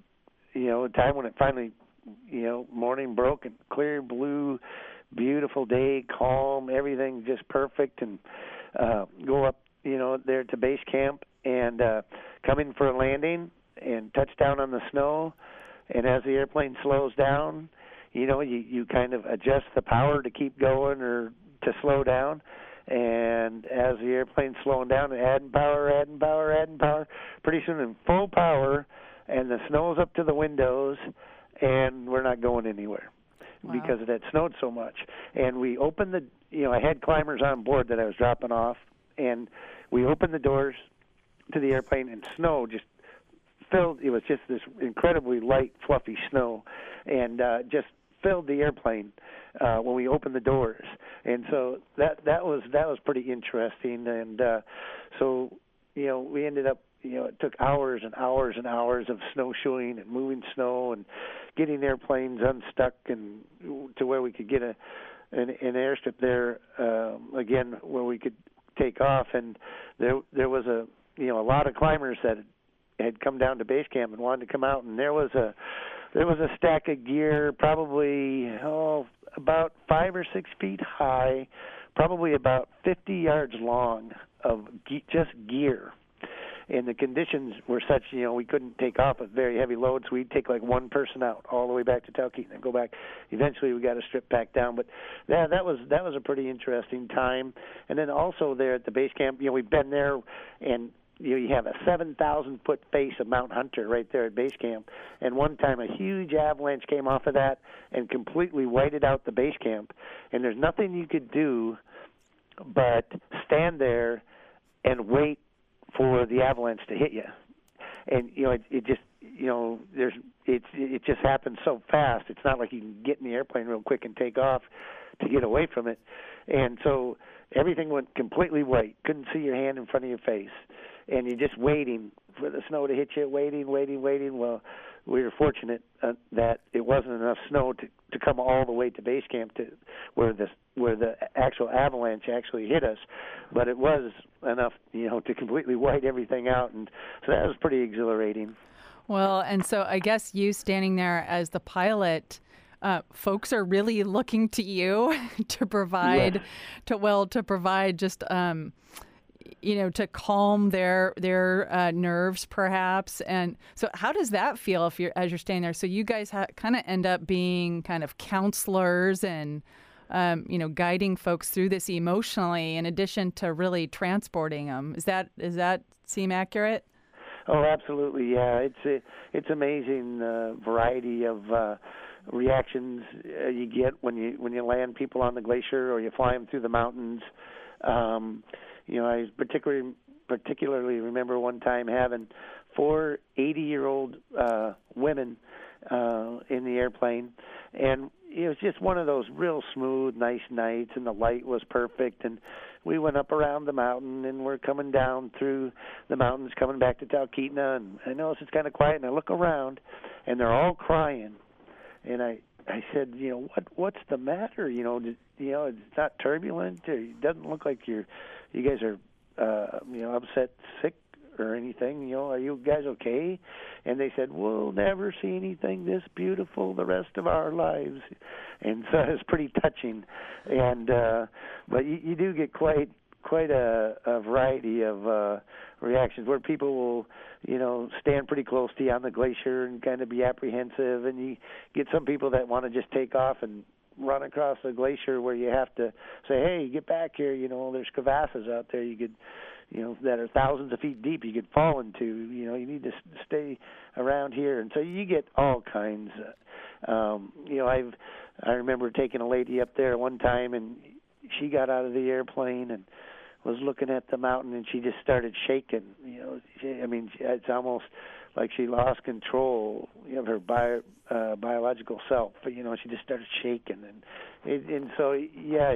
you know, a time when it finally, you know, morning broke and clear blue, beautiful day, calm, everything just perfect, and uh, go up, you know, there to base camp and uh, come in for a landing and touch down on the snow. And as the airplane slows down, you know, you, you kind of adjust the power to keep going or to slow down. And as the airplane's slowing down, adding power, adding power, adding power, pretty soon in full power, and the snow's up to the windows, and we're not going anywhere. Wow. Because it had snowed so much. And we opened the, you know, I had climbers on board that I was dropping off, and we opened the doors to the airplane, and snow just filled, it was just this incredibly light, fluffy snow, and uh, just filled the airplane uh, when we opened the doors. And so that that was that was pretty interesting. And uh, so, you know, we ended up, you know, it took hours and hours and hours of snowshoeing and moving snow and getting airplanes unstuck and to where we could get a an, an airstrip there um, again where we could take off. And there there was a you know a lot of climbers that had come down to base camp and wanted to come out, and there was a there was a stack of gear, probably oh about five or six feet high, probably about fifty yards long of ge- just gear. And the conditions were such, you know, we couldn't take off with very heavy loads. We'd take like one person out all the way back to Talkeetna and then go back. Eventually, we got to strip back down. But yeah, that was that was a pretty interesting time. And then also there at the base camp, you know, we've been there, and you know, you have a seven thousand foot face of Mount Hunter right there at base camp. And one time a huge avalanche came off of that and completely whited out the base camp. And there's nothing you could do but stand there and wait for the avalanche to hit you. And, you know, it, it just, you know, there's it, it just happens so fast. It's not like you can get in the airplane real quick and take off to get away from it. And so everything went completely white. Couldn't see your hand in front of your face, and you're just waiting for the snow to hit you. Waiting, waiting, waiting. Well, we were fortunate uh, that it wasn't enough snow to to come all the way to base camp to where the where the actual avalanche actually hit us, but it was enough, you know, to completely white everything out, and so that was pretty exhilarating. Well, and so I guess you standing there as the pilot, uh, folks are really looking to you to provide, Yeah. to well, to provide just, um, you know, to calm their their uh, nerves, perhaps. And so, how does that feel if you're as you're staying there? So you guys ha- kind of end up being kind of counselors and, um, you know, guiding folks through this emotionally, in addition to really transporting them. Is that does that seem accurate? Oh, absolutely, yeah. It's a, it's amazing uh, variety of uh, reactions uh, you get when you when you land people on the glacier or you fly them through the mountains. Um, you know, I particularly particularly remember one time having four eighty-year-old uh, women uh, in the airplane, and it was just one of those real smooth, nice nights, and the light was perfect, and we went up around the mountain, and we're coming down through the mountains, coming back to Talkeetna, and I notice it's kind of quiet, and I look around, and they're all crying, and I, I said, you know, what, what's the matter? You know, did, you know, it's not turbulent, or it doesn't look like you're, you guys are, uh, you know, upset, sick, or anything. You know, are you guys okay? And they said, we'll never see anything this beautiful the rest of our lives. And so it's pretty touching. And uh, but you, you do get quite quite a, a variety of uh, reactions where people will, you know, stand pretty close to you on the glacier and kind of be apprehensive. And you get some people that want to just take off and run across the glacier where you have to say, hey, get back here. You know, there's crevasses out there you could, you know, that are thousands of feet deep you could fall into. You know, you need to stay around here. And so you get all kinds. Um, you know, I've I remember taking a lady up there one time, and she got out of the airplane and was looking at the mountain, and she just started shaking. You know, she, I mean, it's almost like she lost control of her bio, uh, biological self. But, you know, she just started shaking, and it, and so yeah,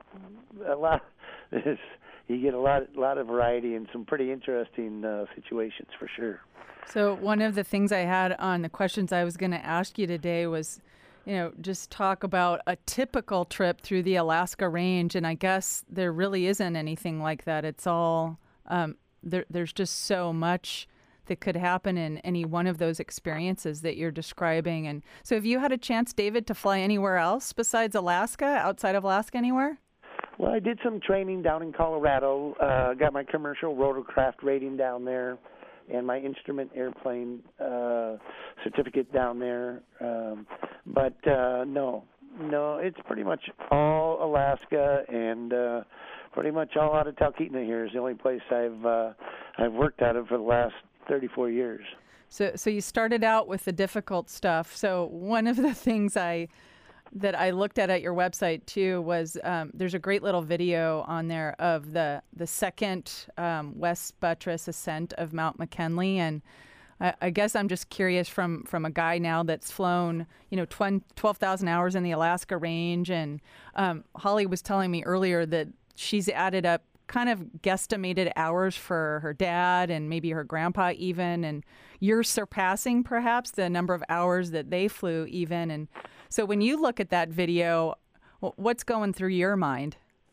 a lot. This, you get a lot, lot of variety and some pretty interesting uh, situations for sure. So one of the things I had on the questions I was going to ask you today was, you know, just talk about a typical trip through the Alaska Range, and I guess there really isn't anything like that. It's all um, there. There's just so much that could happen in any one of those experiences that you're describing. And so, have you had a chance, David, to fly anywhere else besides Alaska, outside of Alaska, anywhere? Well, I did some training down in Colorado. Uh, got my commercial rotorcraft rating down there, and my instrument airplane uh, certificate down there. Um, but uh, no, no, it's pretty much all Alaska, and uh, pretty much all out of Talkeetna here is the only place I've uh, I've worked out of for the last thirty-four years. So, so you started out with the difficult stuff. So one of the things I that I looked at at your website too was um, there's a great little video on there of the the second um, West Buttress ascent of Mount McKinley, and I, I guess I'm just curious from from a guy now that's flown, you know, twelve thousand hours in the Alaska Range, and um, Holly was telling me earlier that she's added up kind of guesstimated hours for her dad and maybe her grandpa even, and you're surpassing perhaps the number of hours that they flew even. And so when you look at that video, what's going through your mind?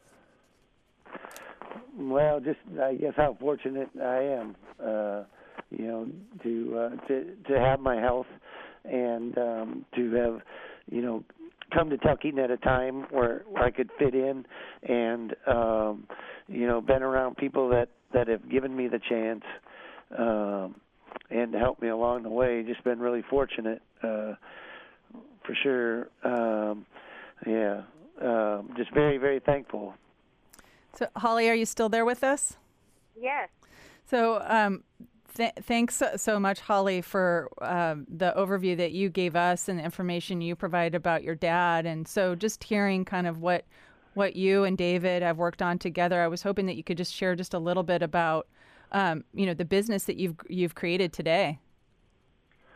Well, just I guess how fortunate I am, uh, you know, to uh, to to have my health and um, to have, you know, come to Talkeetna at a time where, where I could fit in, and um, you know, been around people that, that have given me the chance um, and helped me along the way. Just been really fortunate, uh, for sure. Um, yeah, um, just very, very thankful. So, Holly, are you still there with us? Yes. So, um, th- thanks so, so much, Holly, for um, the overview that you gave us and the information you provided about your dad. And so just hearing kind of what what you and David have worked on together, I was hoping that you could just share just a little bit about, um, you know, the business that you've you've created today.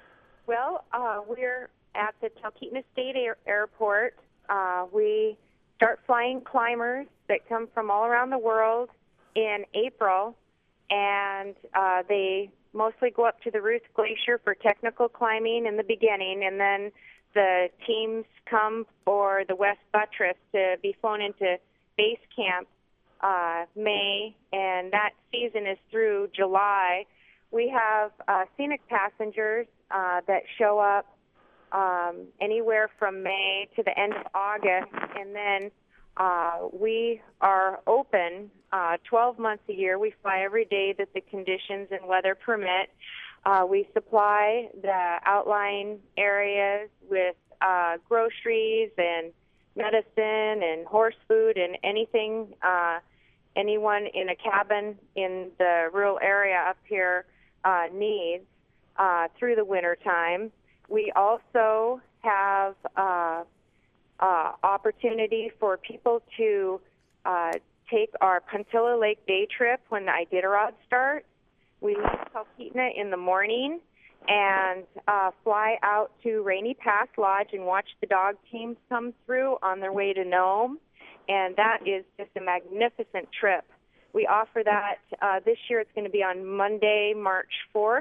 Well, uh, we're at the Talkeetna State Air- Airport. Uh, we start flying climbers that come from all around the world in April, and uh, they mostly go up to the Ruth Glacier for technical climbing in the beginning, and then the teams come for the West Buttress to be flown into base camp uh, May, and that season is through July. We have uh, scenic passengers uh, that show up um, anywhere from May to the end of August, and then uh, we are open uh, twelve months a year. We fly every day that the conditions and weather permit. Uh, we supply the outlying areas with uh, groceries and medicine and horse food and anything uh, anyone in a cabin in the rural area up here uh, needs uh, through the winter time. We also have uh, uh, opportunity for people to uh, take our Puntilla Lake day trip when the Iditarod starts. We leave Talkeetna in the morning and uh, fly out to Rainy Pass Lodge and watch the dog teams come through on their way to Nome, and that is just a magnificent trip. We offer that uh, this year. It's going to be on Monday, March fourth,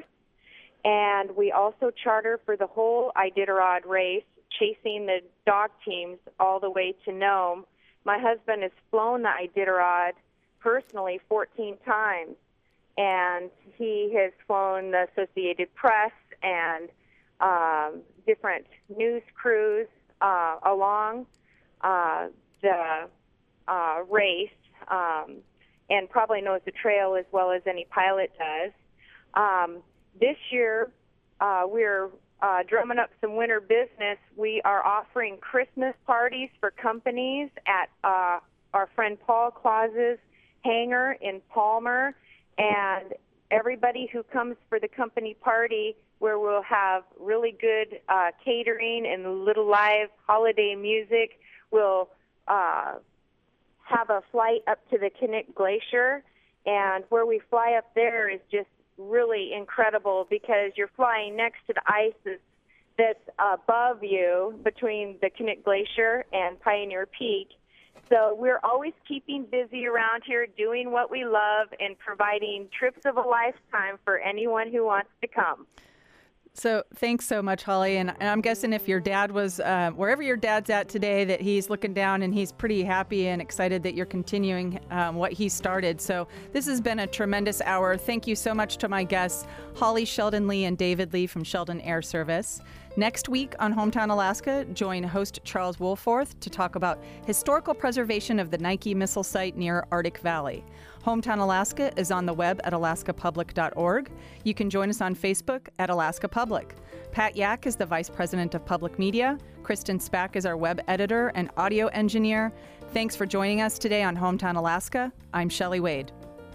and we also charter for the whole Iditarod race, chasing the dog teams all the way to Nome. My husband has flown the Iditarod personally fourteen times, and he has flown the Associated Press and um, different news crews uh, along uh, the uh, race, um, and probably knows the trail as well as any pilot does. Um, this year, uh, we're uh, drumming up some winter business. We are offering Christmas parties for companies at uh, our friend Paul Claus's hangar in Palmer, and everybody who comes for the company party, where we'll have really good uh, catering and little live holiday music, will uh, have a flight up to the Knik Glacier, and where we fly up there is just really incredible because you're flying next to the ice that's, that's above you between the Knik Glacier and Pioneer Peak. So we're always keeping busy around here, doing what we love and providing trips of a lifetime for anyone who wants to come. So thanks so much, Holly. And I'm guessing if your dad was, uh, wherever your dad's at today, that he's looking down and he's pretty happy and excited that you're continuing um, what he started. So this has been a tremendous hour. Thank you so much to my guests, Holly Sheldon Lee and David Lee from Sheldon Air Service. Next week on Hometown Alaska, join host Charles Woolforth to talk about historical preservation of the Nike missile site near Arctic Valley. Hometown Alaska is on the web at alaska public dot org. You can join us on Facebook at Alaska Public. Pat Yak is the Vice President of Public Media. Kristen Spack is our web editor and audio engineer. Thanks for joining us today on Hometown Alaska. I'm Shelley Wade.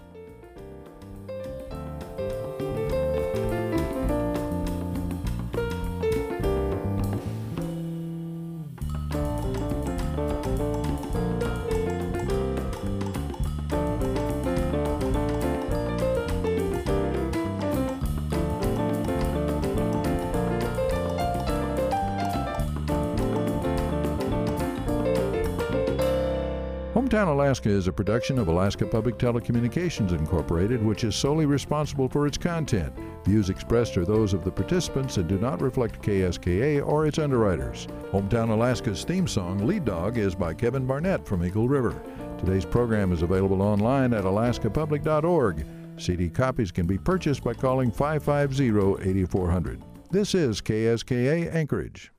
Hometown Alaska is a production of Alaska Public Telecommunications Incorporated, which is solely responsible for its content. Views expressed are those of the participants and do not reflect K S K A or its underwriters. Hometown Alaska's theme song, Lead Dog, is by Kevin Barnett from Eagle River. Today's program is available online at alaska public dot org. C D copies can be purchased by calling five five zero, eight four zero zero. This is K S K A Anchorage.